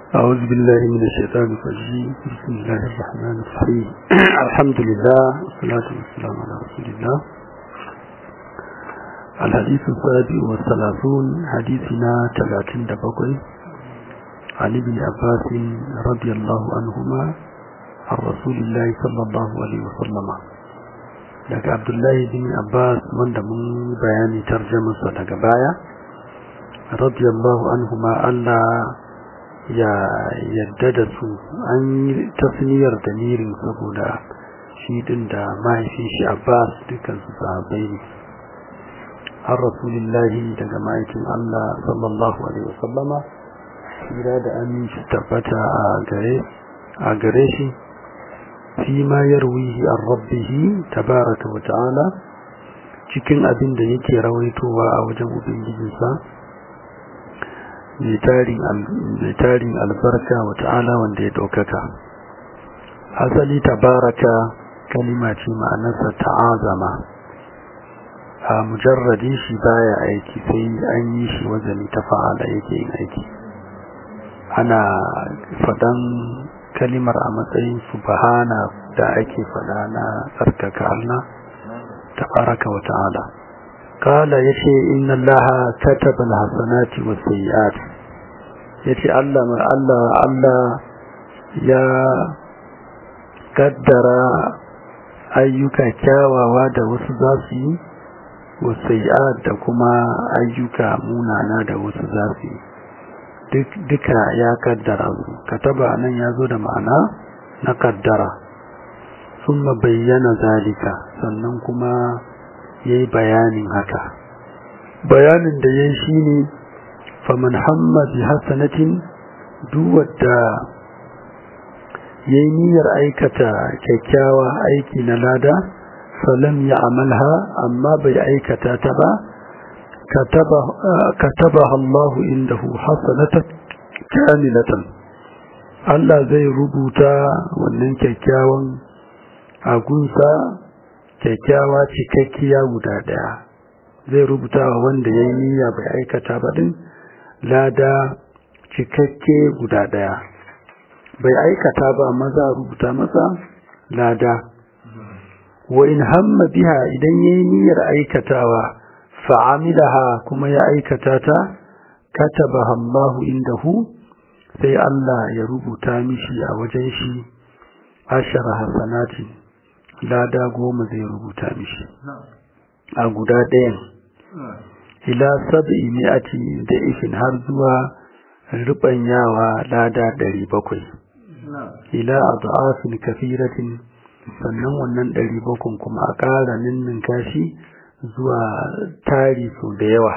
أعوذ بالله من الشيطان الرجيم. بسم الله الرحمن الرحيم. الحمد لله والصلاة والسلام على رسول الله. الحديث السابع والثلاثون، حديثنا 37 عن ابن عباس رضي الله عنهما عن رسول الله صلى الله عليه وسلم. daga Abdullahi bin Abbas wanda mun bayani tarjumarsa daga baya, radiyallahu anhuma, Allah ya yadda da su. An yi tasniyar damirin saboda shi din da mahaifin shi Abbas dukkan su sahabbai ne. Har Rasulullahi daga ma'aikin Allah sallallahu alaihi wasallama, hira da aminci tabbata a gare shi, fi ma yarwihi an rabbihi tabaraka wa ta'ala, cikin abin da yake rawaitowa a wajen ubangijinsa mai tarin albarka wa ta'ala wanda ya ɗaukaka. Asali tabaraka kalima ce ma'anarsa ta'azama, a mujarradi shi baya aiki, sai an yi shi wazani ta fa'ala yake yin aiki. Ana faɗan kalimar a matsayin subhana da ake faɗa na tsarkaka Allah tabaraka wa ta'ala. Kala yace inna Allaha kataba al-hasanati was-sayyi'at, yace Allah ya kaddara ayyuka kyawawa da wasu za su yi, was-sayyi'at da kuma ayyuka munana da wasu za su yi, duka ya kaddara su. Kataba nan ya zo da ma'ana na kaddara. Summa bayyana zalika, sannan kuma yayi bayanin haka. Bayanin da yayi shine faman hamma bi hasanatin, duk wanda yayi niyyar aikata kyakkyawa aiki na lada, falam ya'malha, amma bai aikata ta ba, katabaha Allah indahu hasanatan kamilatan, Allah zai rubuta wannan kyakkyawan agunsa kyakkyawa cikakkiya guda daya. Zai rubuta wa wanda ya yi niyya bai aikata ba din lada cikakke guda daya. Bai aikata ba amma za a rubuta masa lada. Wa in hamma biha, idan ya yi niyyar aikatawa fa'amilaha, kuma ya aikata ta, katabaha Allahu indahu, sai Allah ya rubuta mishi a wajen shi 10 hasanati, lada 10 zai rubuta mishi a guda ɗayan, ila 700 da ifin, har zuwa rubanyawa lada 700, ila adafin kafiratin, sannan wannan 700 kuma a ƙara ninninka shi zuwa tari sau da yawa.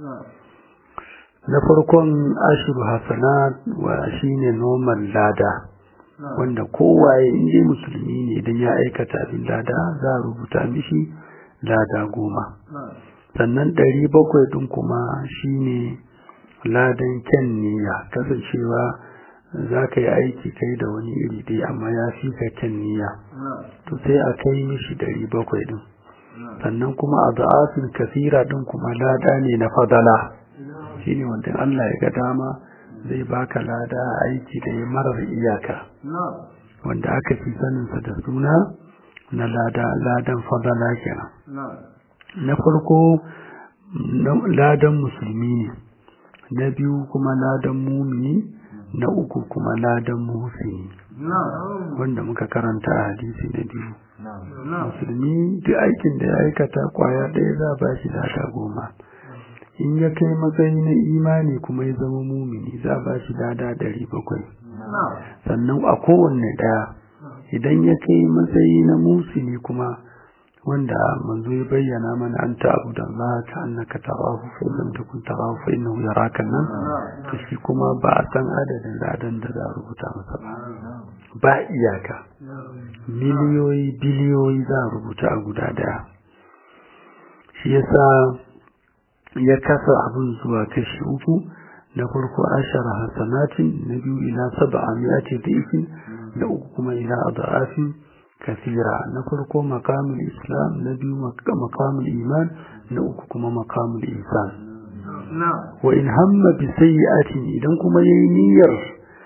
Na farkon ashiru hasanat wa shine normal lada, wanda kowaye inda musulmi ne idan ya aikata abin lada za a rubuta mishi lada 10. Sannan 700 din kuma shine ladan kyan niyya, kasancewa za ka yi aiki kai da wani iri dai amma ya fi ka kyan niyya, to sai a kai mishi 700 din. Sannan kuma a da'afin kasira din kuma lada ne na fadala, shine wanda Allah ya ga dama zai baka lada aiki da ya marar iyaka, wanda aka fi saninsa da suna na ladan fadala kenan. Na farko ladan musulmi ne, na biyu kuma ladan mumini, na uku kuma ladan muhsini, wanda muka karanta a hadisi na biyu. Musulmi duk aikin da ya aikata kwaya ɗaya za a ba shi lada 10. In ya kai matsayi na imani kuma ya zama mumini, za a ba shi lada 700. Sannan a kowanne ɗaya, idan ya kai matsayi na musini kuma, wanda manzo ya bayyana mana an ta'budu Allah ka annaka tarahu fa lam takun tarahu fa innahu yaraka, nan to shi kuma ba a san adadin ladan da za a rubuta masa ba iyaka, miliyoyi biliyoyi za a rubuta a guda daya. Shi yasa ya kasa abin zuwa kashi 3. Na farko 10 hasanatin, na biyu ila 700 da'ifin, na uku kuma ila adafin kasira. Na farko maqamul islam, na biyu maqamul iman, na uku kuma maqamul ihsan. Wa in hamma bi sayyi'atin, idan kuma yayi niyyar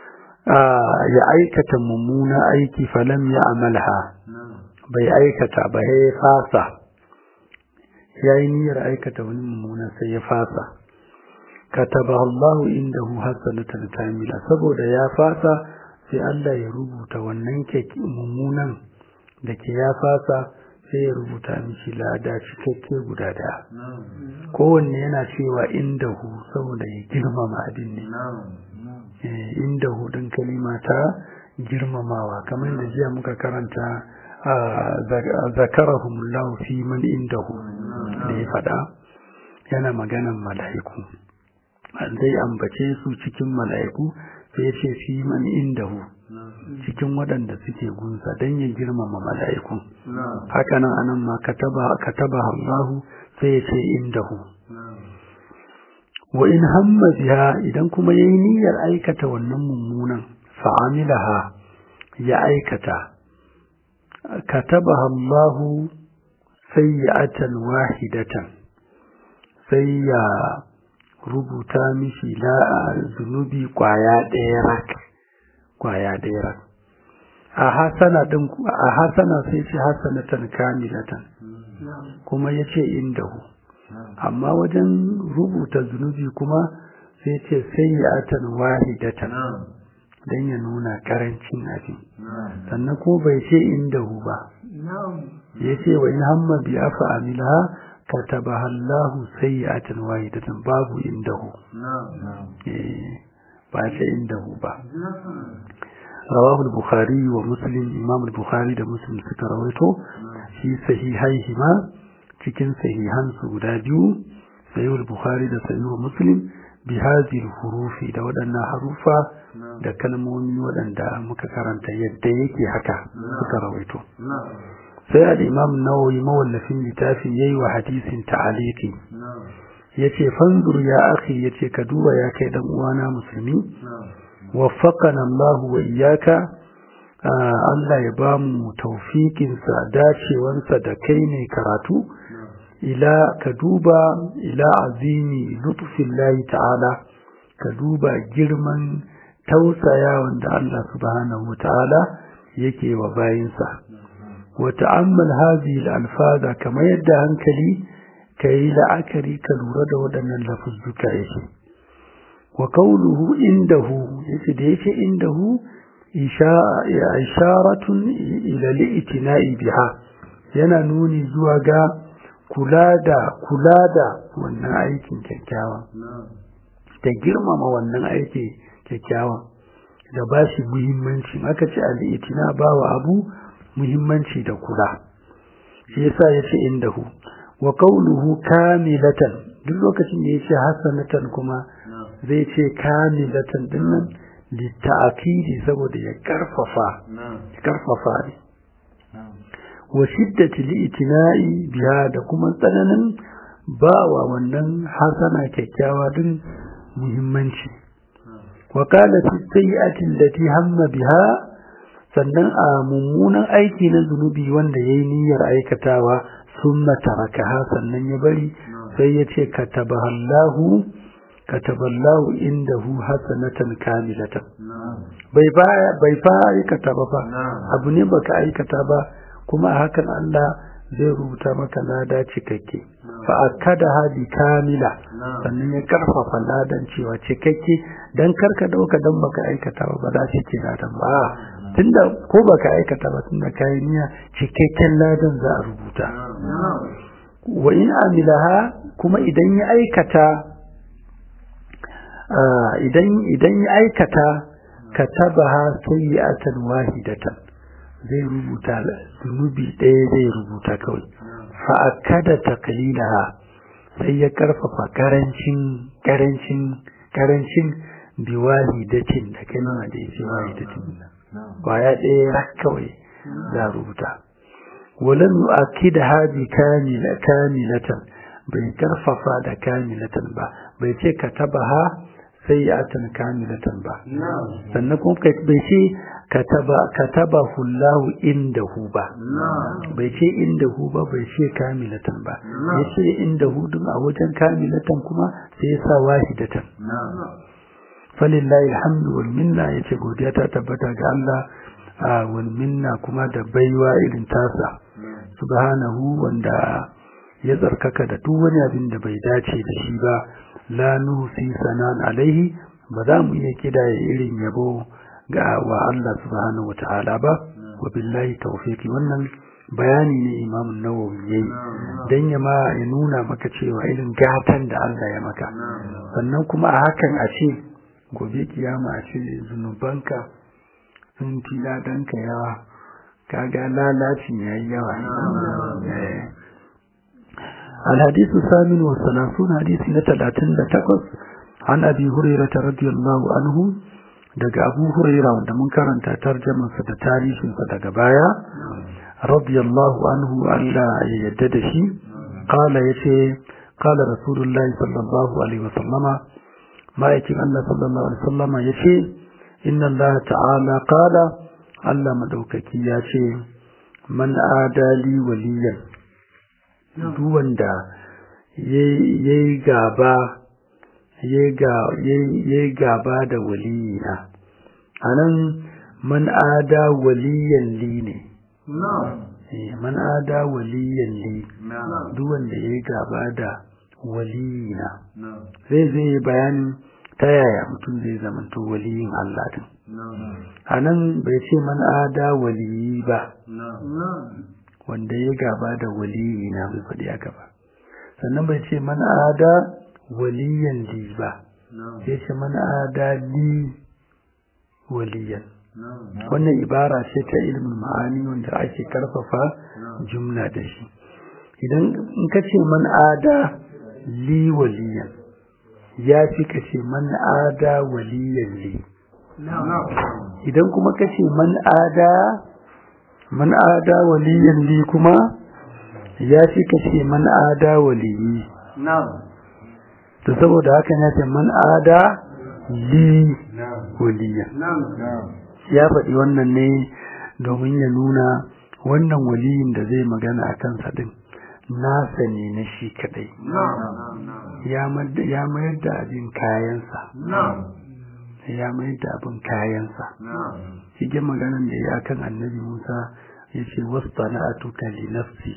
ya aikata mummuna aiki falam ya amalha bai aikata ba ya fasa yayi niyyar aikata wani mummuna sai ya fasa kataba Allahu indahu hasanatan kamila saboda ya fasa sai Allah ya rubuta wannan mummunan da ke ya fasa sai ya rubuta mishi lada cikakke guda daya kowanne yana cewa indahu saboda ya girmama abin ne indahu din kalima ta girmamawa kamar da jiya muka karanta zakarahumullahu fi man indahu da ya fada yana maganan mala'iku zai ambace su cikin mala'iku sai ya ce fi man indahu cikin waɗanda suke gunsa don ya girmama mala'iku hakanan anan ma kataba Allahu sai ya ce indahu wa in hamma biha idan kuma yayi niyyar aikata wannan mummunan fa'amilaha ya aikata katabaha Allahu sayyi'atan wahidatan sai ya rubuta mishi zunubi kwaya ɗaya rak a hasana sai ce hasanatan kamilatan kuma yace indahu amma wajen rubuta zunubi kuma sai ce sayyi'atan wahidatan dan ya nuna karancin abin sannan ko bai ce indahu ba yace wa in hamma bi afa amilaha katabaha Allahu sayyi'atan wahidatan babu indahu ba ce indahu ba rawahu al-bukhari wa muslim imam al-bukhari da muslim suka rawaito shi sahihaihima cikin sahihan su guda biyu sahih al-bukhari da sahih muslim bi hadhihi al-hurufi da wadannan harufa da kalmomi wadanda muka karanta yadda yake haka suka rawaito sai al-imam an-nawawi mawallafin littafin yayi wa hadisin ta'aliki yace fanzur ya akhi yace ka duba ya kai dan uwana musulmi waffaqana Allah wa iyyaka Allah ya bamu tawfikin sa dacewansa da kai ne karatu ila ka duba ila azimi lutfillahi ta'ala ka duba girman tausaya wanda Allah subhanahu wa ta'ala yake wa bayinsa وتأمل هذه الألفاظ كما يدى هنكلي كي لأكري كالورد ودن اللفظ كأيشي وقوله عنده يسديش عنده إشارة إلى الائتناء بها ينانوني زوغا كلادا wannan aikin kyakkyawa da girmama wannan aiki kyakkyawa da bashi muhimmanci aka ce al-itina bawa abu muhimmanci da kula shi yasa yace indahu wa qawluhu kamilatan duk lokacin da yace hasanatan kuma zai ce kamilatan dinnan litta'kidi saboda ya karfafa ne wa shiddati li'tina'i biha da kuma tsananin bawa wannan hasana kyakkyawa din muhimmanci wa qala fi sayyi'ati allati hamma biha sannan a mummunan aiki na zunubi wanda yayi niyyar aikatawa summa tarakaha sannan ya bari sai ya ce kataballahu indahu hasanatan kamilatan bai fa aikata ba abu ne baka aikata ba kuma hakan Allah zai rubuta maka lada cikakke fa akadaha bi kamila sannan ya karfafa ladan cewa cikakke dan karka dauka dan baka aikata ba za shi ce ladan ba tunda ko baka aikata ba tunda kai niyya cikakken ladan za a rubuta wa in amilaha kuma idan ya aikata katabaha sayyi'atan wahidatan zai rubuta zunubi ɗaya zai rubuta kawai fa akada taqlilaha sai ya karfafa karancin biwahidatin da kalma da yake wahidatin baya ɗaya kawai za rubuta walan yu'akkidaha bi kamilatan bai karfafa da kamilatan ba bai ce katabaha sayyi'atan kamilatan ba sannan kuma bai ce katabahu Allah indahu ba bai ce indahu ba bai ce kamilatan ba yace indahu din a wajen kamilatan kuma sai ya sa wahidatan falillahi alhamdu wal minna, yace godiya ta tabbata ga Allah wal minna kuma da baiwa irin tasa subhanahu, wanda ya tsarkaka da duk wani abin da bai dace da shi ba. La nusi sanan alaihi, ba za mu iya kidaya irin yabo ga wa Allah subhanahu wataala ba. Wa billahi tawfiqi, wannan bayani ne Imam Nawawi yayi dan ya nuna maka cewa irin gatan da Allah ya maka. Sannan kuma a hakan a ce gobe kiyama a ce zunubanka sun fi ladanka yawa, kaga lalacin yayi yawa. الحديث الثامن والثلاثون، حديث نتلاتين لتقص عن أبي هريرة رضي الله عنه. دق أبو هريرة وندمون كرنت ترجمة فتتاريخ فتقبايا رضي الله عنه ألا يددشي قال يشي قال رسول الله صلى الله عليه وسلم ما يكي الله صلى الله عليه وسلم يشي إن الله تعالى قال ألا مدوككي يشي من آدى لي وليا، duk wanda yayi gaba da waliyina. Anan man ada waliyan li ne, man ada waliyan li, duk wanda yayi gaba da waliyina. Zai bayanin ta yaya mutum zai zamanto waliyin Allah din. Anan bai ce man ada waliyi ba, wanda ya gaba da waliyi na bai faɗi haka ba. Sannan bai ce man ada waliyan li ba, sai ce man ada li waliyan. Wannan ibara ce ta ilmin ma'ani wanda ake karfafa jumla da shi. Idan in ka ce man ada li waliyan, ya fi ka ce man ada waliyan li. Idan kuma ka ce man ada waliyan li kuma ya fi kashe man ada waliyi. To saboda haka ya ce man ada li waliyan. Ya faɗi wannan ne domin ya nuna wannan waliyin da zai magana a kansa din nasa ne na shi kadai. Ya mayar da abin kayansa. Ya mayar da abin kayansa. Cikin maganan da ya kan annabi Musa ya ce wastana'atuka li nafsi,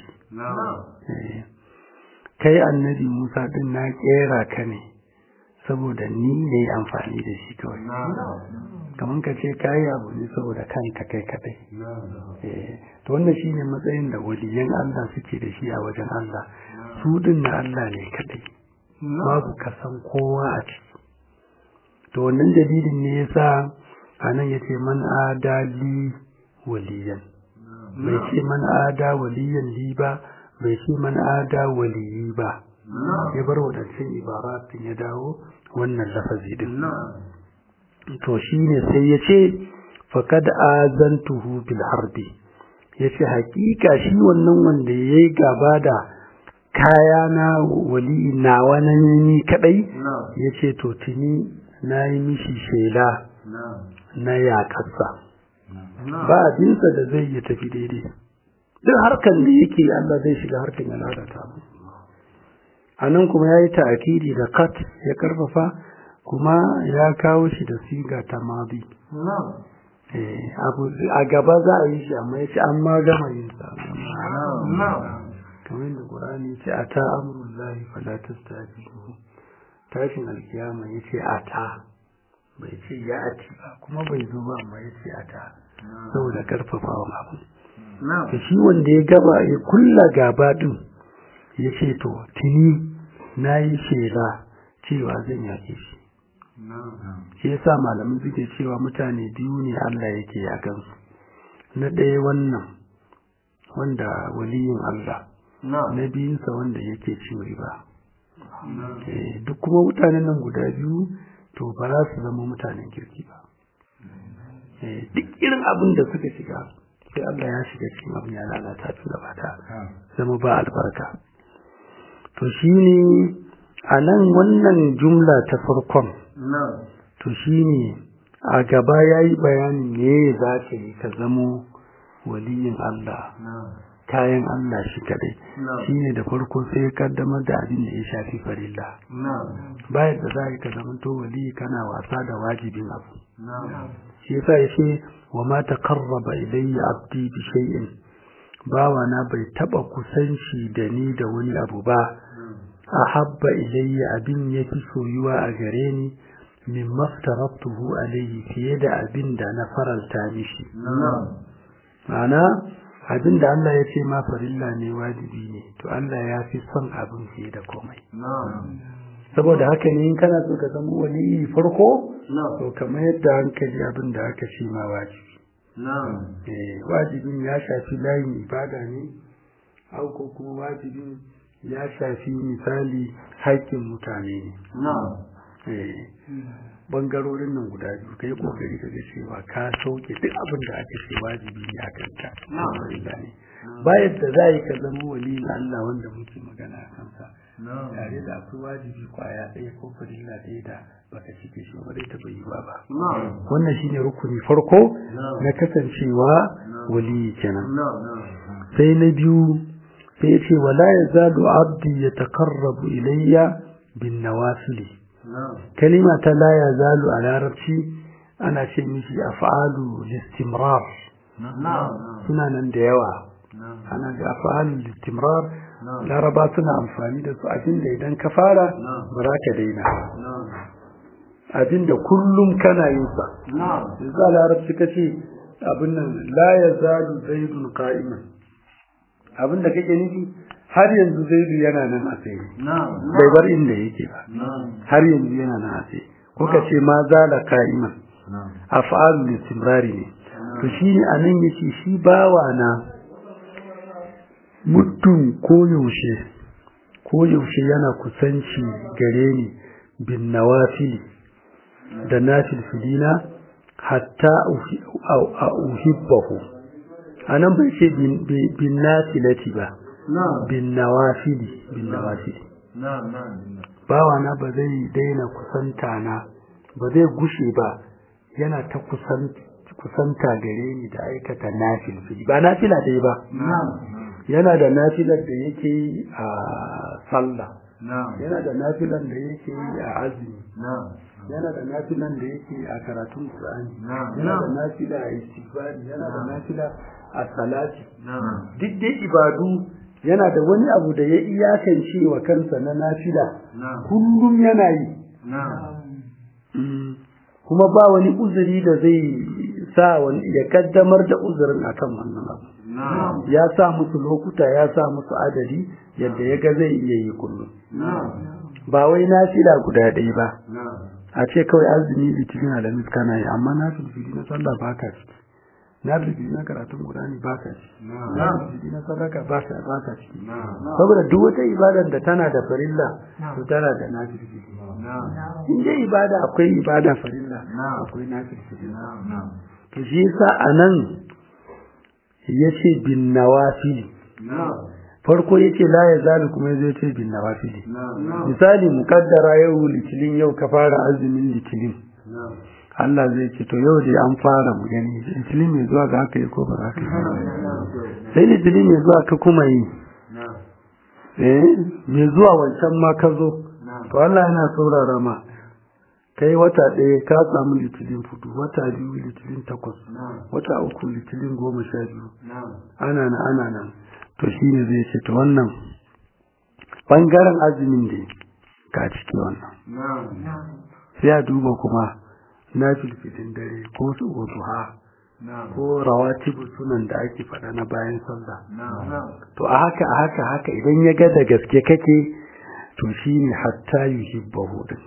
kai annabi Musa din na kera ka ne saboda ni ne amfani da shi kawai. Kamar ka ce kayi abu ne saboda kanka kai kadai. To wannan shine matsayin da waliyan Allah suke da shi a wajen Allah. Su din na Allah ne kadai, babu kasan kowa a ciki. To wannan dalilin ne yasa anan yace man adali waliyan, bai ce man ada waliyan li ba, bai ce man ada waliyi ba. Ya bar wadancan ibaratin ya dawo wannan lafazi din. To shine sai yace faqad azantuhu bil harbi, yace hakika shi wannan wanda yayi gaba da kaya na wali na wannan ni kadai, yace to tuni nayi mishi shela na yakarsa. Ba abinsa da zai yi tafi daidai. Duk harkan da yake Allah zai shiga harkan ya lalata mu. Anan kuma yayi ta'kidi da kat ya karfafa, kuma ya kawo shi da siga ta madi. Abu a gaba za a yi shi amma yace an ma gama yin sa. Kamar da Qur'ani yace ata amrullahi fala tastajibu. Tashin alkiyama yace ata, bai ce ya ati ba, kuma bai zo ba amma yace ata, saboda karfafawa abu. To shi wanda ya gaba ya kulla gaba din yace to tuni nayi shela cewa zan yake shi. Shi yasa malamin suke cewa mutane biyu ne Allah yake yakan su. Na ɗaya wannan wanda waliyin Allah, na biyunsa wanda yake cin riba. Duk kuma mutanen nan guda biyu to ba za su zama mutanen kirki ba. Duk irin abin da suka shiga sai Allah ya shiga cikin abin ya lalata su gaba ta zama ba albarka. To shine a nan wannan jumla ta farkon, to shine a gaba yayi bayanin me za ka yi ka zamo waliyin Allah, kayan Allah shi kadai shine da farko sai ya kaddamar da abin da ya shafi farilla bayan da za ka zama to wali kana wasa da wajibin abu shi yasa yace wa ma taqarraba ilayya abdi bi shay'in bawana bai taba kusanci da ni da wani abu ba ahabba ilayya abin yafi soyuwa a gare ni min maftaratuhu alayhi fiye da abin da na faralta mishi ana abin da Allah ya ce ma farilla ne wajibi ne to Allah ya fi son abin fiye da komai saboda haka ne in kana so ka zama wali farko to kamar yadda hankali abin da aka ce ma wajibi wajibin ya shafi layin ibada ne ko kuma wajibin ya shafi misali haƙƙin mutane ne bangarorin nan guda biyu kai kokari ka ga cewa ka sauke duk abin da aka ce wajibi ne akan ka ne ba yadda za yi ka zama wali na Allah wanda muke magana a kansa tare da akwai wajibi kwaya ɗaya ko farilla ɗaya da baka cike shi ba dai ta bai ba wannan shine rukuni farko na kasancewa wali kenan sai na biyu sai ya ce wala yazalu abdi yataqarrabu ilayya bin nawafil kalima ta la yazalu a larabci ana ce mishi af'alu listimrar suna nan da yawa ana da af'alu listimrar laraba suna amfani da su abinda idan ka fara ba za ka daina abinda kullum kana yin sa yanzu a larabci kace abin nan la yazalu zaidun qa'iman abinda kake nufi har yanzu zaidu yana nan a tsaye bai bar inda yake ba har yanzu yana nan a tsaye ko ka ce ma zala qa'iman af'alul istimrari ne to shi ne anan yace shi bawa na mutum koyaushe yana kusanci gare ni bin nawafili da nafilfilina hatta uhibbahu anan bai ce bin nafilati ba bin nawafili bawa na ba zai daina kusanta na ba zai gushe ba yana ta kusanta gare ni da aikata nafilfili ba nafila dai ba yana da nafilar da yake yi a sallah yana da nafilar da yake yi a azumi yana da nafilan da yake a karatun Qur'ani yana da nafila a istighfari yana da nafila a salati duk dai ibadu yana da wani abu da ya iyakance wa kansa na nafila kullum yana yi kuma ba wani uzuri da zai sa wani ya kaddamar da uzurin akan wannan abu ya sa musu lokuta ya sa musu adadi yadda ya ga zai iya yi kullum ba wai nafila guda ɗaya ba a ce kawai azumi litinin alamis kana yi amma nafilfili na sallah ba ka ciki nafilfili na karatun Qur'ani ba ka ciki nafilfili na sadaka ba ka ciki saboda duk wata ibadar da tana da farilla to tana da nafilfili in dai ibada akwai ibada farilla akwai nafilfili to shi yasa anan yace bin nawafili farko yace la yazalu kuma yace bin nawafili misali mukaddara yau litinin yau ka fara azumin litinin Allah zai ce to yau dai an fara mu gani litinin mai zuwa ga haka yi ko ba haka sai litinin mai zuwa ka kuma yi mai zuwa wancan ma ka zo to Allah yana saurara ma kai wata ɗaya ka samu litinin 4 wata 2 litinin 8 wata 3 litinin 12 ana nan to shi ne zai ce to wannan ɓangaren azumin da ka ciki wannan sai a duba kuma na filfilin dare ko su duha ko rawatibu sunan da ake faɗa na bayan sallah to a haka idan ya ga da gaske kake to shi ne hatta yuhibbahu din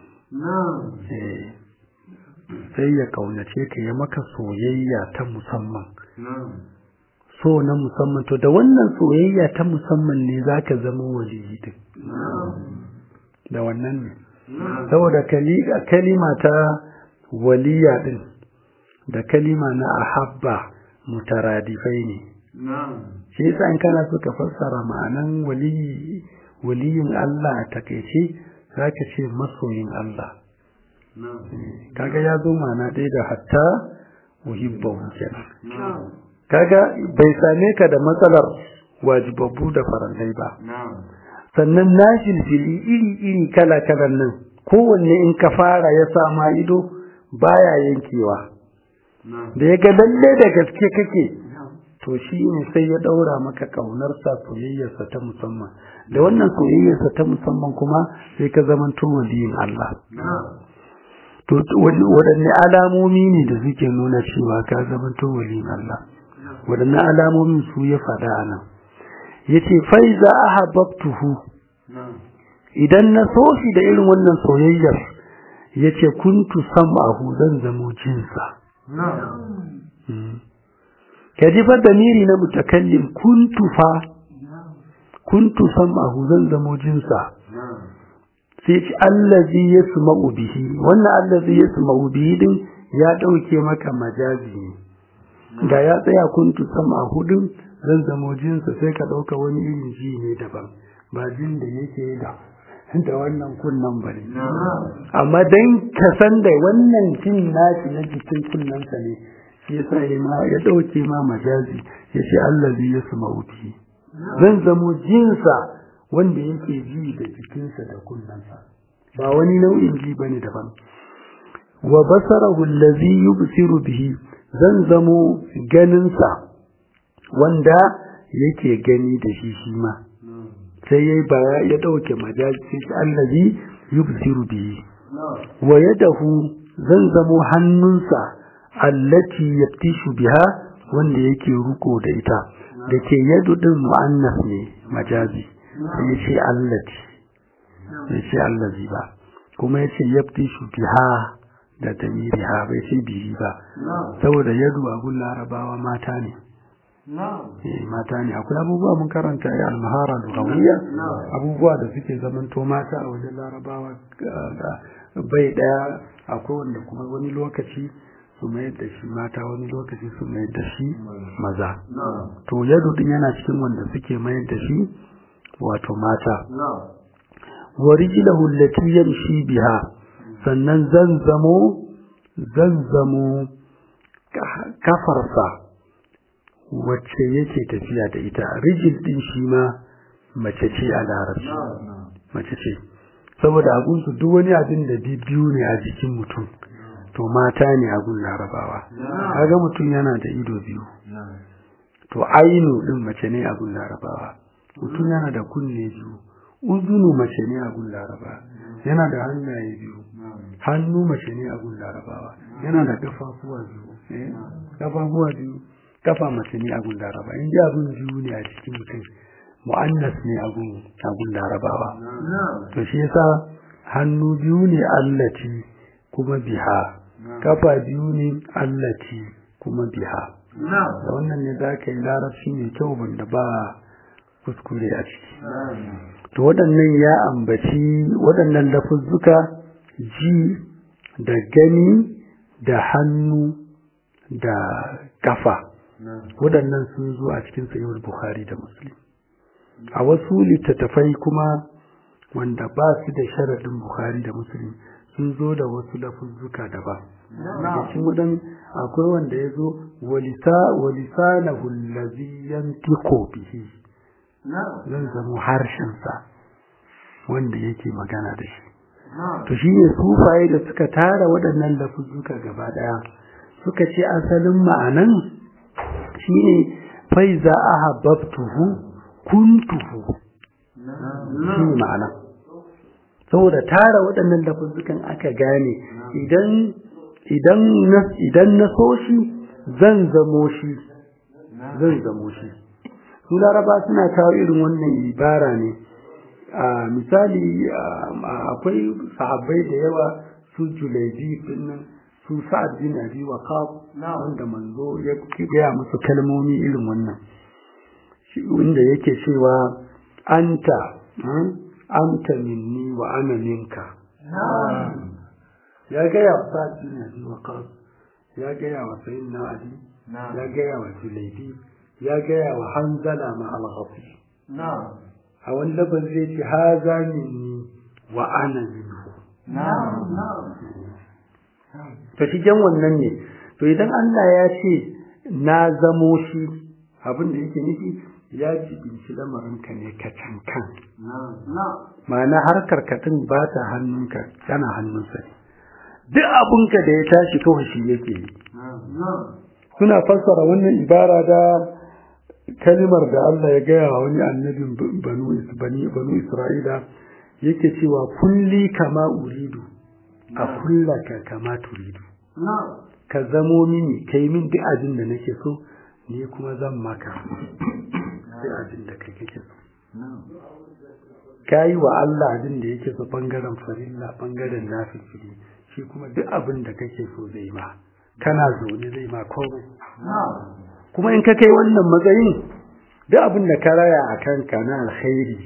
sai ya kaunace ka ya maka soyayya ta musamman so na musamman to da wannan soyayya ta musamman ne zaka zama waliyi din da wannan ne saboda kalima ta waliya din da kalima na ahabba mutaradifai ne shi yasa in kana so ka fassara ma'anan waliyin Allah a takeice zaka ce masoyin Allah kaga ya zo ma'ana ɗaya da hatta uhibbahu kenan kaga bai same ka da matsalar wajibabbu da farallai ba sannan nafil fili iri kala nan kowanne in ka fara ya sama ido baya yankewa da ya ga lalle da gaske kake to shi ne sai ya daura maka kaunarsa soyayyarsa ta musamman da wannan soyayyarsa ta musamman kuma sai ka zama waliyin Allah to waɗanne alamomi ne da suke nuna cewa ka zama waliyin Allah waɗanne alamomin su ya faɗa anan yace fa iza ahabbtuhu idan na so shi da irin wannan soyayyar yace kuntu sam'ahu zan zamo jinsa kaji fa damiri na mutakallim kuntu sam'ahu zan zamo jinsa sai ce allazi yasma'u bihi wannan allazi yasma'u bihi din ya dauke maka majazi ne da ya tsaya kuntu sam'ahu din zan zamo jinsa sai ka dauka wani irin ji ne daban ba jin da yake da wannan kunnan bane amma dan ka san da wannan jin nashi na jikin kunnansa ne yasa ya dauke ma majazi yace allazi yasma'u bihi zan zamo jinsa wanda yake ji da jikinsa da kunnansa ba wani nau'in ji bane daban wa basarahu allazi yubsiru bihi zan zamo ganinsa wanda yake gani da shi ma sai ya dauke majazi allazi yubsiru bihi wa yadahu zan zamo hannunsa allati yaftishu biha wanda yake ruko da ita dake yadu din muannas ne majazi yace allati yace allazi ba kuma yace yaftishu biha da tamiriha bai sai bihi ba saboda yadu abun larabawa mata ne mata ne akwai abubuwa mun karanta ya al-mahara lugawiyya abubuwa da suke zamanto mata a wajen larabawa bai daya akwai wanda kuma wani lokaci su mayar da shi mata wani lokaci su mayar da shi maza to yadu din yana cikin wanda suke mayar da shi wato mata wa rijluhu allati yamshi biha sannan zan zamo kafarsa wacce yake tafiya da ita rijil din shi ma mace ce a larabci mace ce saboda abun su duk wani abin da biyu ne a jikin mutum to mata ne a gun larabawa kaga mutum yana da ido biyu to ainu din mace ne a gun larabawa mutum yana da kunne biyu uzunu mace ne a gun larabawa yana da hannaye biyu hannu mace ne a gun larabawa yana da kafafuwa biyu kafa mace ne a gun larabawa in ji abun biyu ne a cikin mutum mu'annas ne a gun larabawa to shi yasa hannu biyu ne allati kuma biha kafa biyu ne allati kuma biha da wannan ne za ka yi larabci mai kyau wanda ba kuskure a ciki to waɗannan ya ambaci waɗannan lafuzzuka ji da gani da hannu da kafa waɗannan sun zo a cikin sahihul bukhari da muslim a wasu littattafai kuma wanda ba su da sharadin bukhari da muslim sun zo da wasu lafuzzuka daban cikin wadan akwai wanda ya zo walisanahu allazi yantiqu bihi zan zamo harshensa wanda yake magana da shi to shi ne sufaye da suka tara waɗannan lafuzzuka gaba ɗaya suka ce asalin ma'anan shine faiza ahabbtuhu kuntuhu shi ne ma'ana saboda tara waɗannan lafuzzukan aka gane idan na so shi zan zamo shi su laraba suna kawo irin wannan ibara ne a misali akwai sahabbai da yawa su Julaybi dinnan su Sa'ad bin Abi Waqqas wanda manzo ya gaya musu kalmomi irin wannan inda yake cewa anta minni wa ana minka ya gaya wa Sa'ad bin Abi Waqqas ya gaya wa Sayyidina Ali ya gaya wa Julaybi ya gaya wa Hanzala ma al-Ghafi a wani laban zai ce haza minni wa ana minhu to shi jan wannan ne to idan Allah ya ce na zamo shi abin da yake nufi ya jibinci lamarinka ne ka cankan ma'ana harkar kaɗin ba ta hannunka yana hannunsa ne duk abinka da ya tashi kawai shi yake yi suna fassara wannan ibara da kalimar da Allah ya gaya wa wani annabin banu Isra'ila yake cewa kulli kama uridu a kullaka kama turidu ka zamo mini kai min duk abin da nake so ni kuma zan maka sai abin da kai kake so kai wa Allah abin da yake so bangaren farilla bangaren nafili shi kuma duk abin da kake so zai ma kana zaune zai ma komai kuma in ka kai wannan matsayin duk abin da ka raya a kanka na alkhairi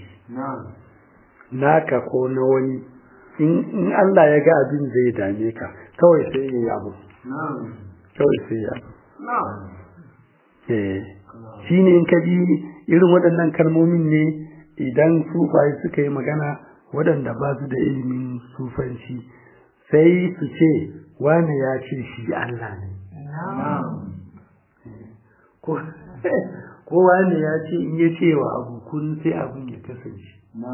naka ko na wani in Allah ya ga abin zai dame ka kawai sai ya yi abu kawai sai ya shi ne in ka ji irin waɗannan kalmomin ne idan sufaye suka yi magana waɗanda ba su da ilimin sufanci sai su ce wane ya ce shi Allah ne ko wane ya ce in ya ce wa abu kun sai abin ya kasance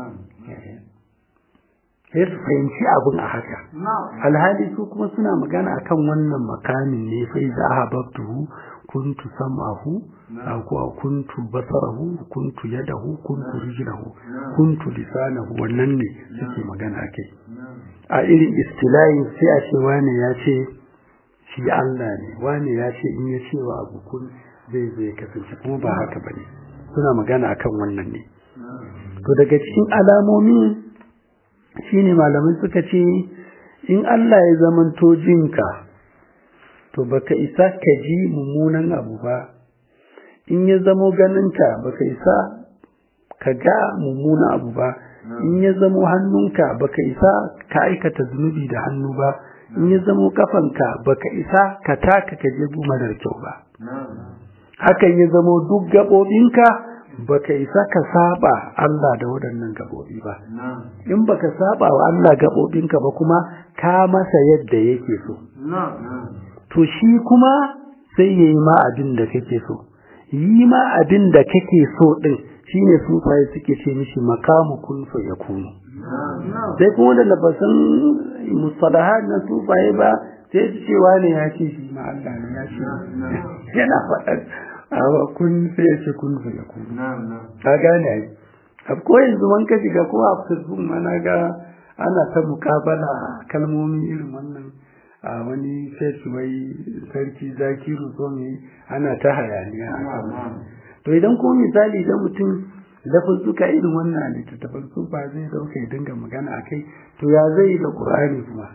sai su fahimci abin a haka alhali su kuma suna magana akan wannan makamin ne fa iza ahabbtuhu kuntu sam'ahu aw kuntu basarahu kuntu yadahu kuntu rijlahu kuntu lisanahu wannan ne suke magana akai a irin istilahi sai a ce wani ya ce shi Allah ne wani ya ce in ya ce wa abu kun zai kasance kuma ba haka bane suna magana akan wannan ne to daga cikin alamomi shine malamai suka ce in Allah ya zamanto jinka to baka isa ka ji mummunan abu ba in ya zamo ganinka baka isa ka ga mummunan abu ba in ya zamo hannunka baka isa ka aikata zunubi da hannu ba in ya zamo kafanka baka isa ka taka ka je gumadar kyau ba hakan ya zamo duk gaɓoɓinka baka isa ka saba Allah da waɗannan gaɓoɓi ba in baka saba wa Allah gaɓoɓinka ba kuma ka masa yadda yake so to shi kuma sai yayi ma abin da kake so yi ma abin da kake so din shine sufaye suke ce mishi makamu kun fa yakunu sai kuma da basan mustalahat na sufaye ba sai su ce wani ya ce shi ma Allah ne ya ce yana faɗa kun sai ya ce kun fa yakunu ka gane ai ko yanzu man ka shiga ko a Facebook mana ga ana ta mukabala kalmomin irin wannan a wani wai sarki zakiru zomi ana ta hayaniya a kan to idan ko misali idan mutum lafazzuka irin wannan littattafan su ba zai dauka ya dinga magana a kai to ya zai da Qur'ani kuma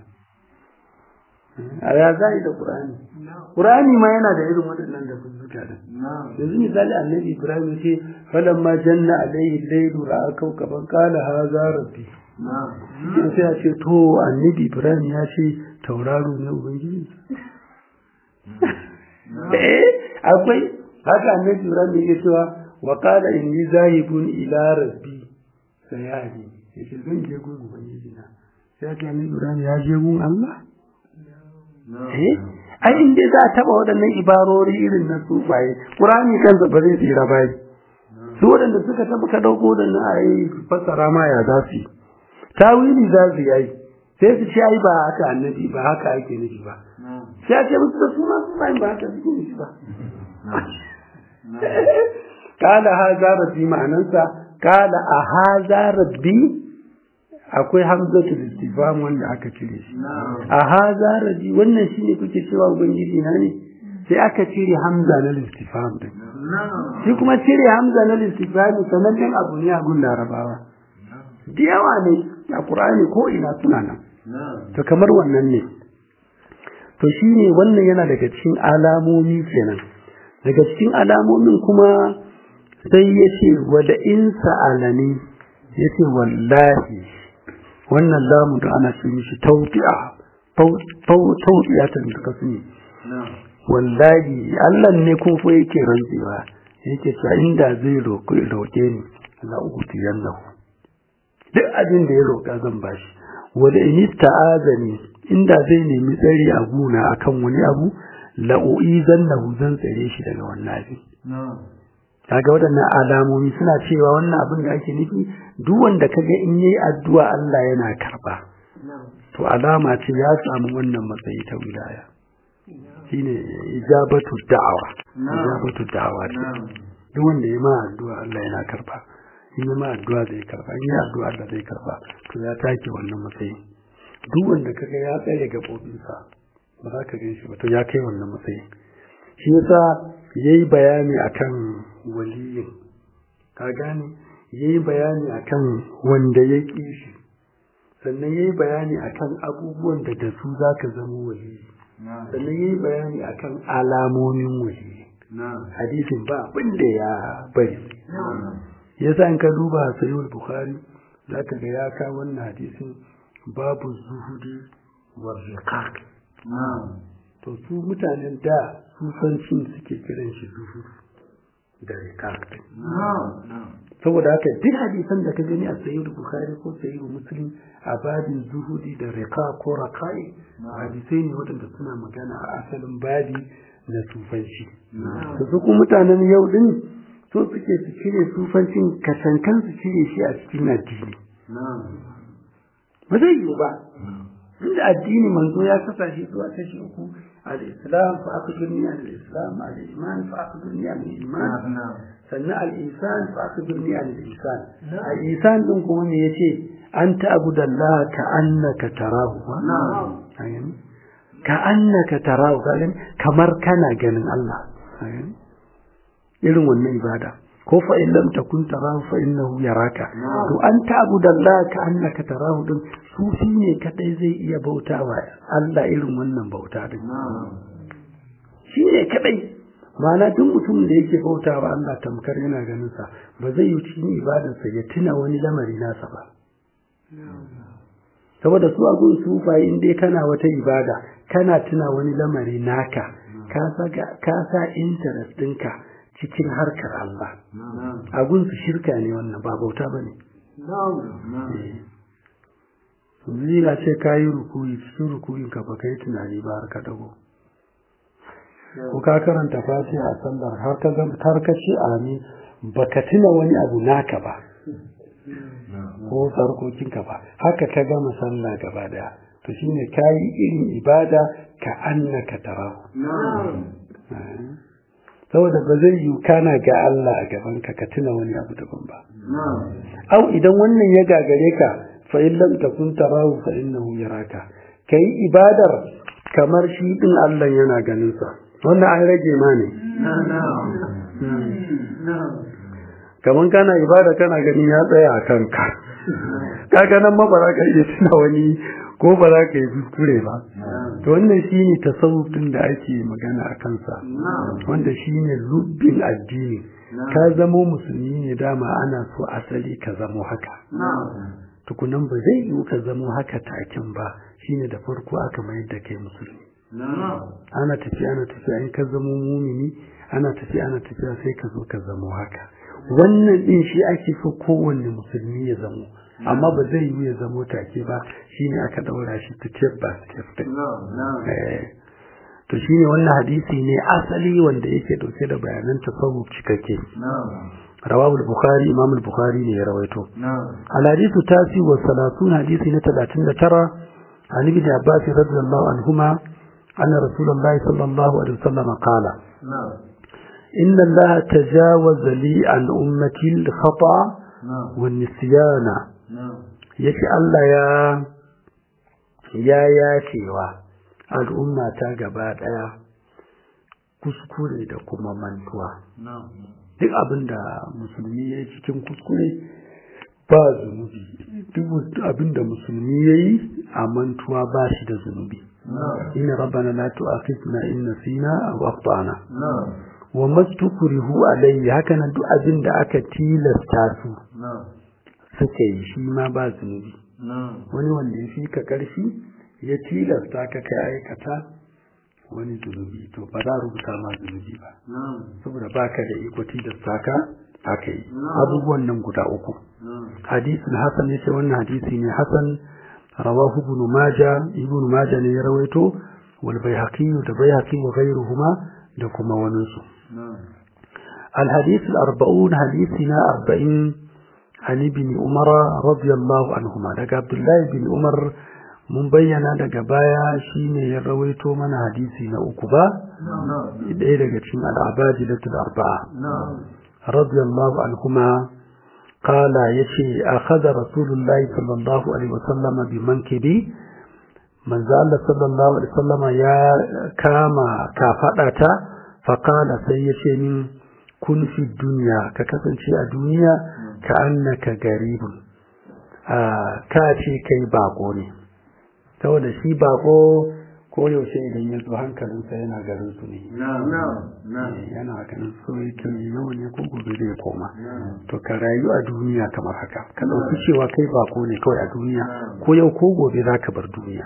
a ya zai da Qur'ani ma yana da irin waɗannan lafazzuka da yanzu misali annabi Ibrahim ce falamma janna alayhi laylu ra'a kawkaban qala hadha rabbi sai ya ce to annabi Ibrahim ya ce tauraro ne ubangiji akwai haka annabi Ibrahim yake cewa wa qala inni zahibun ila rabbi sayadi yace zan je gun ubangiji na sai aka annabi Ibrahim ya je gun Allah ai inda za a taba waɗannan ibarori irin na sufaye Qur'ani kansa ba zai tsira ba su waɗanda suka taba ka dauko waɗannan ayi fassara ma ya za su yi tawili za su yi sai su ce ai ba haka annabi ba haka ake nufi ba sai ake musu da suna ba haka suke nufi ba kala haza rabbi ma'anansa kala a haza rabbi akwai hamzatul istifham wanda aka cire shi a haza rabbi wannan shine kuke cewa ubangiji na ne sai aka cire hamza na istifham din shi kuma cire hamza na istifham sanannen abu ne a gun larabawa da yawa ne a Qur'ani ko ina suna nan to kamar wannan ne to shine wannan yana daga cikin alamomi kenan daga cikin alamomin kuma sai yace wala in sa'alani yace wallahi wannan lamu da ana ce mishi tawti'a tawti'atan da kasu wallahi Allah ne ko fa yake rantsewa yake cewa inda zai roke ni Allah uku yallahu duk abin da ya roƙa zan bashi wala in ta'azani inda zai nemi tsari a guna akan wani abu la uizannahu zan tsare shi daga wannan abin kaga waɗannan alamomi suna cewa wannan abin da ake nufi duk wanda kaga in yayi addu'a Allah yana karba to alama ce ya samu wannan matsayi ta wilaya shine ijabatu da'awa duk wanda ya ma addu'a Allah yana karba in ya ma addu'a zai karba in ya addu'a Allah zai karba to ya take wannan matsayi duk wanda kaga ya tsare gabobinsa ba za ka gan shi ba to ya kai wannan matsayi shi yasa yayi bayani akan waliyin ka gane yayi bayani akan wanda ya ƙi shi sannan yayi bayani akan abubuwan da su zaka zama waliyi sannan yayi bayani akan alamomin waliyi hadisin ba abin da ya bari yasa in ka duba sahih bukhari zaka ga ya ka wannan hadisin babu zuhudi wa riqaq to su mutanen da sufancin suke kiran shi zuhudi da riqaq saboda haka duk hadisan da ka gani a sahih bukhari ko sahih muslim a babin zuhudi da riqaq ko raqai hadisai ne wadanda suna magana a asalin babi na sufanci to su kuma mutanen yau din so suke su cire sufancin kasankan su cire shi a cikin addini ba zai yi ba inda addini manzo ya kasa shi zuwa kashi uku al-islam fa akhbirni an al-islam al-iman fa akhbirni an al-iman sannan al-ihsan fa akhbirni an al-ihsan al-ihsan din kuma ne yace an ta'budallaha ka'annaka tarahu ka'annaka tarahu kamar kana ganin Allah irin wannan ibada ko fa in lam takun tarahu fa innahu yaraka to an ta'budallaha ka'annaka tarahu din sufi ne kadai zai iya bautawa Allah irin wannan bauta din shi ne kadai ma'ana duk mutum da yake bautawa Allah tamkar yana ganin sa ba zai yi cikin ibadarsa ya tuna wani lamari nasa ba saboda su a gun sufaye in dai kana wata ibada kana tuna wani lamari naka ka sa interest ɗinka cikin harkar Allah a gun su shirka ne wannan ba bauta ba ne zira ce ka yi rukuyi cikin rukuyin ka ba ka yi tunani ba har ka dago ko ka karanta fatiha a sallar har ka ce amin ba ka tuna wani abu naka ba ko sarkokinka ba haka ka gama sallah gaba daya to shine kayi irin ibada ka annaka tarahu saboda ba zai yi kana ga Allah a gaban ka tuna wani abu daban ba au idan wannan ya gagare ka fa in lam takun tarahu fa innahu yaraka kai ibadar kamar shi din Allah yana ganin sa wannan an rage ma ne kaman kana ibada kana ganin ya tsaya a kanka kaga nan ma ba za ka iya tuna wani ko ba za ka yi kuskure ba to wannan shine tasawuf din da ake magana a kansa wanda shine lubbin addini ka zamo musulmi ne dama ana so asali ka zamo haka tukunan ba zai yi ka zamo haka taken ba shine da farko aka mayar da kai musulmi ana tafiya in ka zamo mumini ana tafiya sai ka zo ka zamo haka wannan din shi ake so kowanne musulmi ya zamo amma ba zai yi ya zamo take ba shine aka daura shi step by step to shine wannan hadisi ne asali wanda yake dauke da bayanan tasawuf cikakke rawahu al-bukhari imam al-bukhari ne ya rawaito al-hadithu tasi wa 30 hadisi na 39 an ibn abbas radiyallahu anhuma anna rasulullahi sallallahu alaihi wasallam qala إن الله تجاوز لي عن أمتي الخطأ والنسيان يكي الله يا شيوا الأمة تاقبات kuskure da kuma mantuwa duk abin da musulmi ya yi cikin kuskure ba zunubi duk abin da musulmi ya yi a mantuwa ba shi da zunubi inna rabbana la tu'akhidna in nasina aw akhtana wa mastukrihu alayhi haka nan duk abin da aka tilasta su suke yi shi ma ba zunubi wani wanda ya fi ka karfi ya tilasta ka kai aikata wani zunubi to ba za a rubuta ma zunubi ba saboda baka da iko tilasta ka aka yi abubuwan nan guda uku hadisin hasan ya ce wannan hadisi ne hasan rawahu ibn majah ne ya rawaito wal bayhaqi da bayhaqi wa ghayruhuma da kuma wani su الحديث الأربعون حديثنا 40 عن ابن عمر رضي الله عنهما daga Abdullahi bin Umar mun bayyana daga baya shine ya rawaito mana hadisi na uku ba ɗaya daga cikin al-abadilatul arba'a radiyallahu anhuma qala yace akhadha rasulullahi sallallahu alaihi wasallam bi mankibi manzo Allah sallallahu alaihi wasallam ya kama kafadata fa qala sai yace min kun fi dunya ka kasance a duniya ka annaka garibun ka ce kai bako ne saboda shi bako ko yaushe idan ya zo hankalinsa yana garin su ne yana ganin so yake yau ne ko gobe zai koma to ka rayu a duniya kamar haka ka ɗauki cewa kai bako ne kawai a duniya ko yau ko gobe za ka bar duniya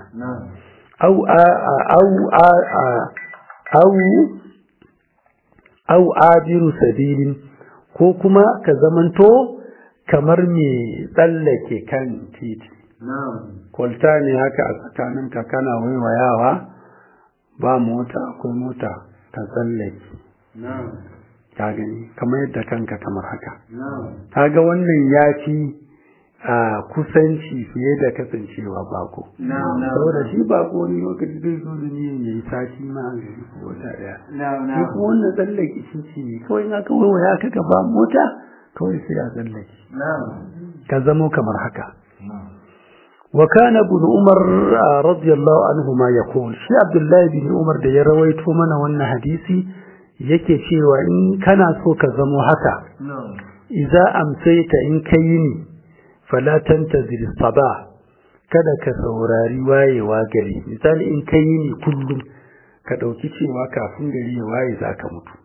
au ajiru sabilin ko kuma ka zamanto kamar mai tsallake kan titi kwalta ne haka a tsakaninka kana waiwayawa ba mota akwai mota ka tsallake ka gani kamar yadda kanka kamar haka kaga wannan ya fi kusanci fiye da kasancewa bako saboda shi bako ne lokaci zai zo da niyan yayi sati ma a gari ko wata daya shi kuma wannan tsallake shi ce kawai na kawai waya ka ba mota kawai sai a tsallake ka zamo kamar haka وكان ابن عمر رضي الله عنهما يقول شي عبد الله بن عمر da ya rawaito mana wannan hadisi yake cewa in kana so ka zamo haka idza amsayta in kayini fala tantazir sabah kada ka saurari wayewa gari misali in kayini kullum ka dauki cewa kafin gari ya waye zaka mutu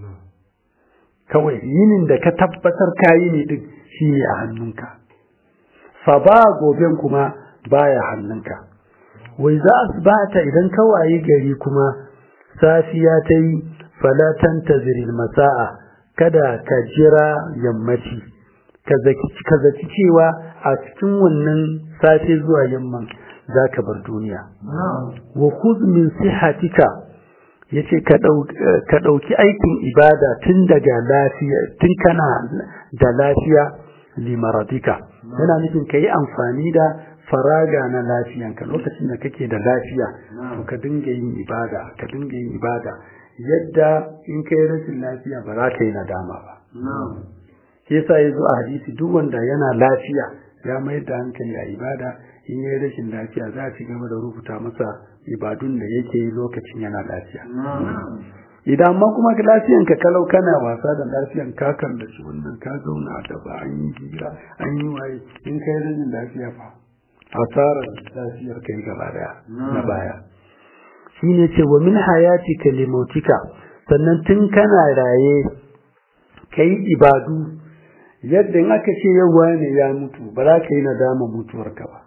kawai yinin da ka tabbatar kayi ne din shi a hannunka saba goben kuma baya hannunka wai za asbata idan ka waye gari kuma safiya tayi fala tantaziril masaa kada ka jira yammaci ka zaki cewa a cikin wannan safe zuwa yamman zaka bar duniya wa khudh min sihatika yace ka dauki aikin ibada tun daga lafiya tun kana da lafiya limaradika yana nufin kai amfani da faraga na lafiyanka lokacin da kake da lafiya to ka dinga yin ibada yadda in kai rashin lafiya ba za ka yi nadama ba shi yasa yazo a hadisi duk wanda yana lafiya ya mayar da hankali a ibada in yayi rashin lafiya za a ci gaba da rubuta masa ibadun da yake yi lokacin yana lafiya idan ma kuma ka lafiyan ka kalau kana wasa da lafiyan ka kan da shi wannan ka zauna da ba an yi hira an yi waye in kai rashin lafiya fa asarar lafiyar kai gaba daya na baya shine ce wa min hayatika li mautika sannan tun kana raye kai ibadu yadda in aka ce yau wani ya mutu ba za ka yi nadama mutuwarka ba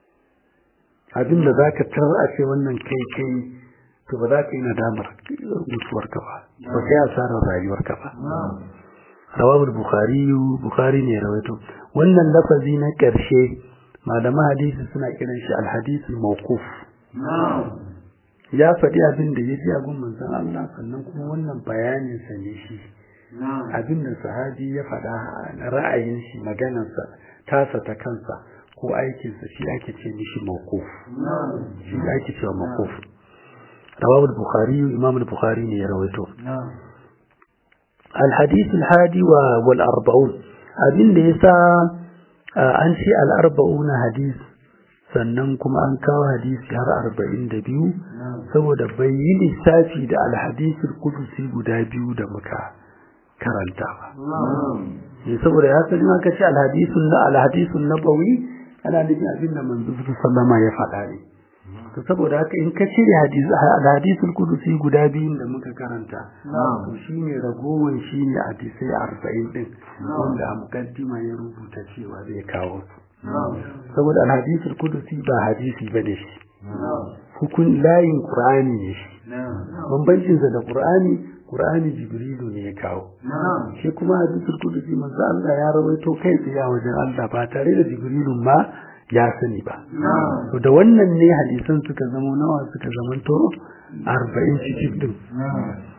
abin da za ka tarar a ce wannan kai to ba za ka yi nadamar mutuwarka ba ba kai asarar rayuwarka ba rawahul bukhari ne rawaito wannan lafazi na ƙarshe malaman hadisi suna kiran shi alhadisul mawquf ya faɗi abin da ya ji a gun manzon Allah sannan kuma wannan bayanin sa ne shi abin da sahabi ya faɗa ra'ayin shi maganarsa tasa ta kansa ko aikinsa shi ake ce mishi mawquf shi ake cewa mawquf rawahu al-bukhari imam al-bukhari ne ya rawaito al-hadith al-hadi wal 40 abin da yasa an ce al-40 hadith sannan kuma an kawo hadisi har 42 saboda bai yi lissafi da al-hadith al-qudusi guda biyu da muka karanta ba saboda ya sani aka ce al-hadithun nabawi ana nufin abin da manzo sallama ya faɗa ne to saboda haka in ka cire al-hadithul qudusi guda biyun da muka karanta to shine ragowar shine hadisai 40 din wanda a mukaddima ya rubuta cewa zai kawo saboda al-hadithul qudusi ba hadisi bane shi hukun layin qur'ani ne shi bambancin sa da Qur'ani Jibrilu ne ya kawo shi kuma hadisul qudusi manzo Allah ya rawaito kai tsaye wajen Allah ba tare da Jibrilu ma ya sani ba to da wannan ne hadisan suka zama nawa suka zamanto 40 cikin din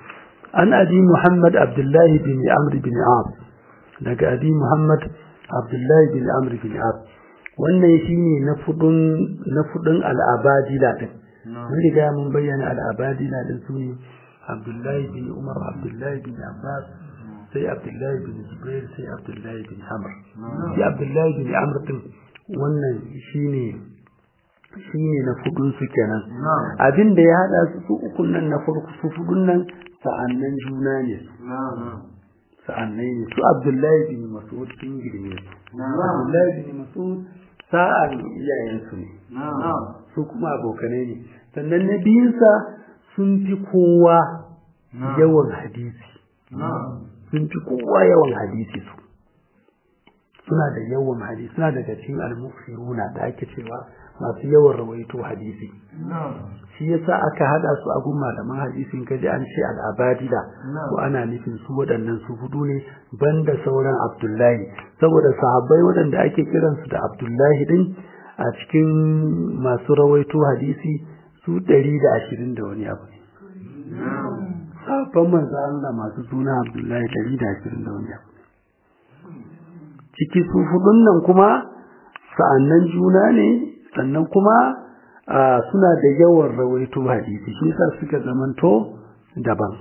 an abi Muhammad Abdullahi bin Amr bin As daga abi Muhammad Abdullahi bin Amr bin As wannan shine na fudun al-abadila din mun riga mun bayyana al-abadila din sune Abdullahi bin Umar Abdullahi bin Abbas sai Abdullahi bin Zubair sai Abdullahi bin Amr sai Abdullahi bin Amr din wannan shine na fudun su kenan abinda ya hada su ukun nan na farko su fudun nan sa'annan juna ne sa'annai ne su Abdullahi bin Mas'ud sun girme su Abdullahi bin Mas'ud sa'an iyayensu ne su kuma abokanai ne sannan na biyunsa sun fi kowa yawan hadisi sun fi kowa yawan hadisi su suna da yawan hadisi suna daga cikin al-mufsiruna da ake cewa masu yawan rawaito hadisi shi yasa aka hada su a gun malaman hadisin kaji an ce al-abadila ko ana nufin su waɗannan su hudu ne banda sauran Abdullahi saboda sahabbai waɗanda ake kiransu da Abdullahi din a cikin masu rawaito hadisi su 120 da wani abu sahabban manzo Allah masu suna Abdullahi 120 da wani abu ciki su hudun nan kuma sa'annan juna ne sannan kuma suna da yawan rawaito hadisi shi yasa suka zamanto daban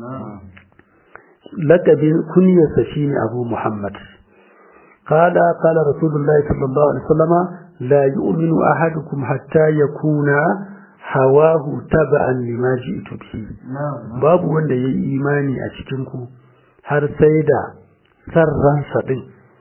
lakabin kunyarsa shine Abu Muhammad qala Rasulullah sallallahu alaihi wasallama la yu'minu ahadukum hatta yakuna hawahu tab'an lima ji'tu bihi babu wanda yayi imani a cikin ku har sai da sarransa din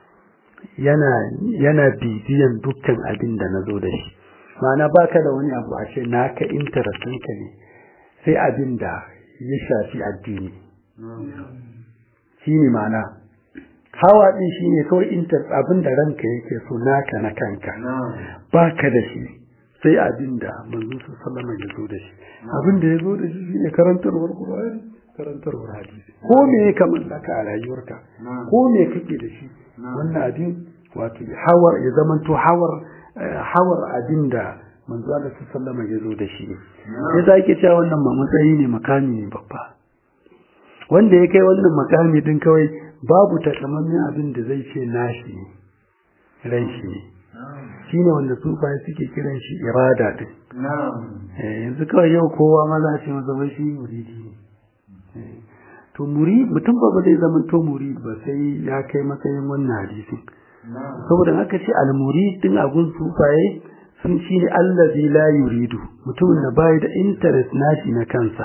yana bibiyan dukkan abin da nazo da shi ma'ana baka da wani abu a ce naka interest ɗinka ne sai abin da ya shafi addini shine ma'ana hawa din shine kawai interest abin da ranka yake so naka na kanka baka da shi sai abin da manzo sallallahu alaihi wasallam ya zo da shi abin da ya zo da shi shine karantarwar Qur'ani karantarwar hadisi ko me ya kamata a rayuwarka ko me kake da shi wannan abin wato hawar ya zamanto hawar abinda manzo Allah sallallahu alaihi wasallam ya zo da shi sai zaki cewa wannan matsayi ne makami ne babba wanda ya kai wannan makami din kawai babu takamaiman abin da zai ce nashi ne ran shi ne shine wanda sufaye suke kiran shi irada din yanzu kawai yau kowa ma za ce masa wai shi muridi ne to mutum ba zai zama to murid ba sai ya kai matsayin wannan hadisin saboda haka ce al-murid din agun sufaye sun shi ne allazi la yuridu mutumin da bai da interest nashi na kansa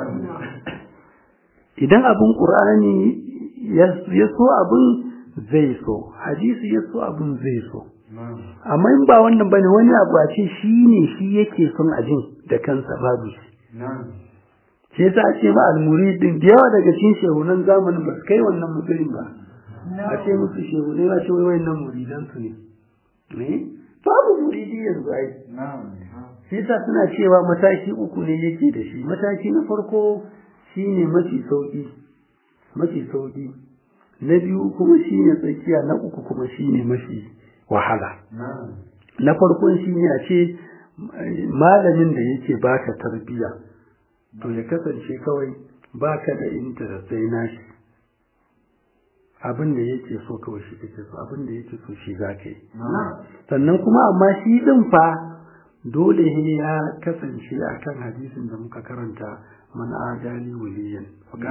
idan abun qur'ani ya so abun zai so hadisi ya so abun zai so amma in ba wannan bane wani abu a ce shi yake son ajin da kansa babu shi sai yasa a ce ba al-muridin da yawa daga cikin shehunan zamanin ba su kai wannan mutumin ba a ce musu shehunai ba ce wayannan muridan su ne babu muridi yanzu ai sai yasa suna cewa mataki uku ne yake da shi mataki na farko shine mafi sauki na biyu kuma shine tsakiya na uku kuma shine mafi wahala na farkon shine a ce malamin da yake baka tarbiyya to ya kasance kawai baka da interest sai nashi abin da yake so kawai shi kake so abin da yake so shi zaka yi sannan kuma amma shi din fa dole ne ya kasance akan hadisin da muka karanta man adali waliyan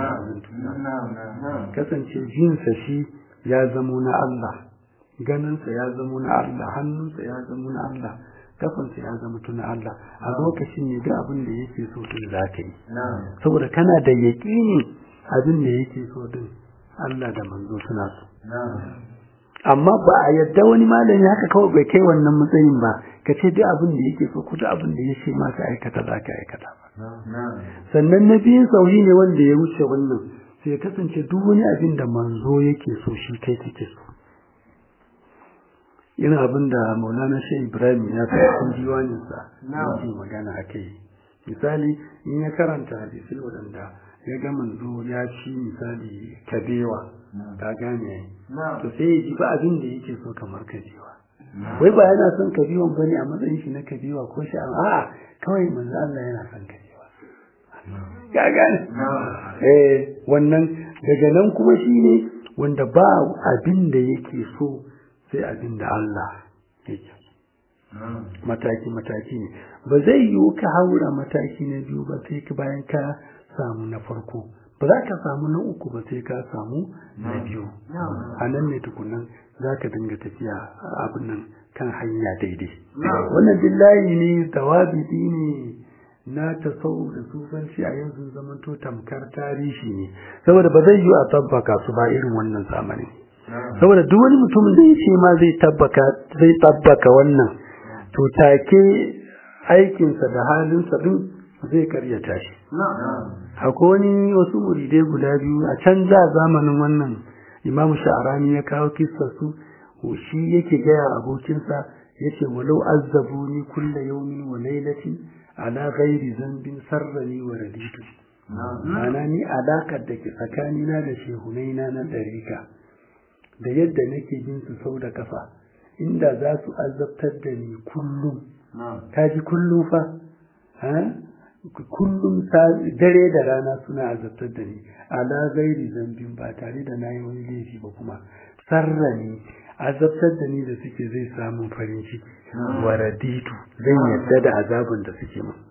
kasance jinsa shi ya zamo na Allah ganinsa ya zamo na Allah hannunsa ya zamo na Allah kafansa ya zama tuna Allah a lokacin ne duk abin da yake so din zaka yi saboda kana da yaƙini abin da yake so din Allah da manzo suna so amma ba a yadda wani malami haka kawai bai kai wannan matsayin ba ka ce duk abin da yake so ko duk abin da yake ma ka aikata zaka aikata ba sannan na biyun sauyi ne wanda ya wuce wannan sai ya kasance duk wani abin da manzo yake so shi kai kake so yana abin da Maulana Sheikh Ibrahim ya fi cikin diwaninsa yake magana a kai misali in ya karanta hadisi wadanda ya ga manzo ya ci misali kabewa ta gane to sai ya ji ba abin da yake so kamar kabewa wai ba yana son kabewan bane a matsayin shi na kabewa ko shi a'a kawai manzo Allah yana son kabewa ka gane wannan daga nan kuma shine wanda ba abin da yake so sai abin da Allah yake mataki ne ba zai yiwu ka haura mataki na biyu ba sai ka bayan ka samu na farko ba za ka samu na uku ba sai ka samu na biyu a nan ne tukunan za ka dinga tafiya abin nan kan hanya daidai wannan billahi ne tawabidi ne na tasawuf da sufanci a yanzu zamanto tamkar tarihi ne saboda ba zai yiwu a tabbaka su ba irin wannan zamanin saboda duk wani mutumin da ya ce ma zai tabbaka wannan to take aikinsa da halinsa din zai karyata shi akwai wani wasu muridai guda biyu a can da zamanin wannan imamu sha'arani ya kawo kissar su shi yake gaya abokinsa yace walau azzabuni kulla yawmin wa laylatin ala ghairi zambin sarrani wa raditu ana ni alakar da ke tsakanina da shehunaina na ɗarika da yadda nake bin su sau da kafa inda za su azabtar da ni kullum kaji kullum fa kullum dare da rana suna azabtar da ni ala gairi zambin ba tare da nayi wani laifi ba kuma sarrani azabtar da ni da suke zai samu farin ciki wa raditu zan yadda da azabin da suke mun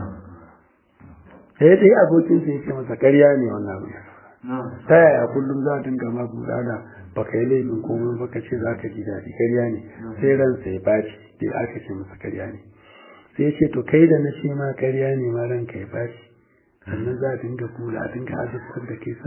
sai dai abokin sa yake masa ƙarya ne wannan abu ta yaya kullum za a dinga ma gudana baka yi laifin komai baka ce za ka ji daɗi ƙarya ne sai ransa ya baci da aka ce masa ƙarya ne sai ce to kai da na ce ma ƙarya ne ma ranka ya baci sannan za a dinga kula a dinga azabtar da kai su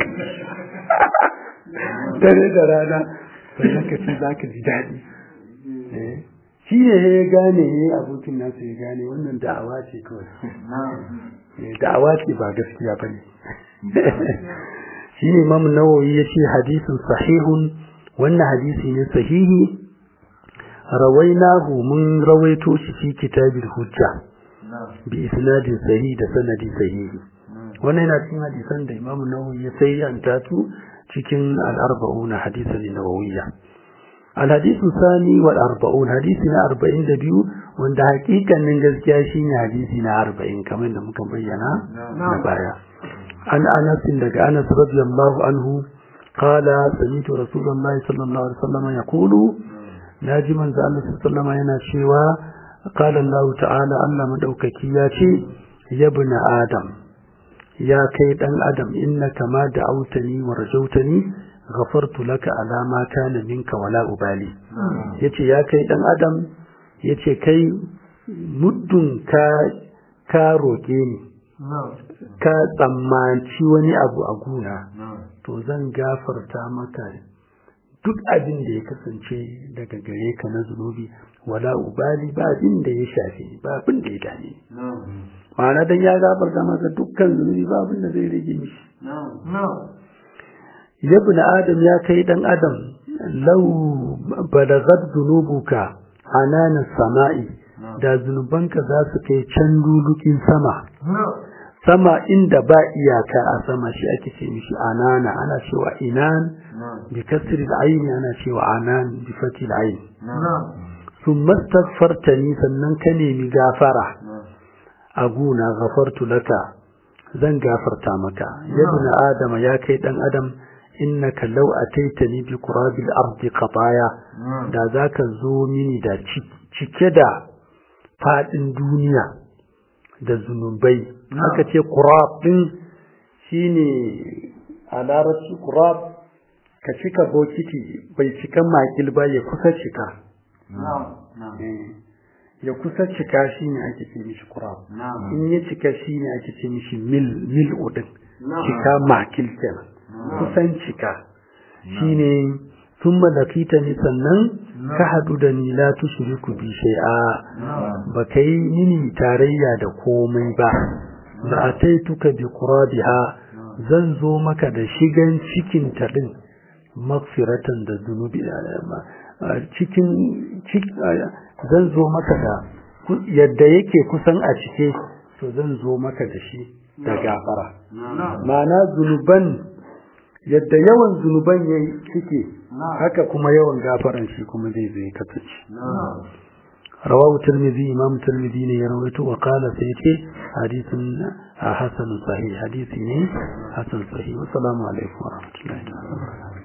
dare da rana sannan ka ce za ka ji daɗi shi ne ya gane ya abokin nasa ya gane wannan da'awa ce kawai da'awa ce ba gaskiya ba ne shi ne Imam Nawawi ya ce hadisin sahihun wannan hadisi ne sahihi rawainahu mun rawaito shi fi kitabil hujja bi isnadin sahih da sanadi sahihi wannan yana cikin hadisan da Imam Nawawi ya sayyanta su cikin al-arba'un hadisan nawawiyya al-hadithu thani wal arba'un hadisi na 42 wanda hakikanin gaskiya shine hadisi na 40 kamar da muka bayyana na baya عن أنس لك أنس رضي الله عنه قال سمعت رسول الله صلى الله عليه وسلم يقول ناجما زال صلى الله عليه وسلم ينشيوا قال الله تعالى ألا مدوككياتي يا ابن آدم يا كيد الأدم إنك ما دعوتني ورجوتني غفرت لك على ما كان منك ولا أبالي يتي يا كيد الأدم يتي كي مدن كاروكيني ka tsammanci wani abu a guna to zan gafarta maka duk abin da ya kasance daga gare ka na zunubi wala ubali ba abin da ya shafe ba abin da ya dame ma'ana dan ya gafarta maka dukkan zunubi ba abin da zai rage mishi ya ibn adam ya kai dan adam law balagat zunubuka anana sama'i da zunubanka za su kai can lulukin sama inda ba iyaka a sama shi ake ce mishi anana ana cewa inan bi kasri al-ayn ana cewa anan bi fathi al-ayn thumma astaghfartani sannan ka nemi gafara aguna ghafartu laka zan gafarta maka ya ibn adama ya kai dan adam innaka law ataitani bi qurabil ardi qataya da zaka zo mini da cike da fadin duniya da zunubai aka ce qurab din shine a larabci qurab ka cika bokiti bai cika makil ba ya kusa cika ya kusa cika shine ake ce mishi qurab in ya cika shine ake ce mishi mil udin cika makil kenan kusan cika shine thumma lakitani sannan ka hadu da ni la tushriku bi shay'a ba kai mini tarayya da komai ba la ataituka bi qurabiha zan zo maka da shigan cikin ta din magfiratan da zunubi cikin zan zo maka da yadda yake kusan a cike to zan zo maka da shi da gafara ma'ana zunuban yadda yawan zunuban yayi cike haka kuma yawan gafaran shi kuma zai kasance rawahu tirmidhi imam tirmidhi ne ya rawaito wa qala sayyidi hadithun hasan sahih hadisi ne hasan sahih. Assalamu alaikum wa rahmatullahi wa barakatuh.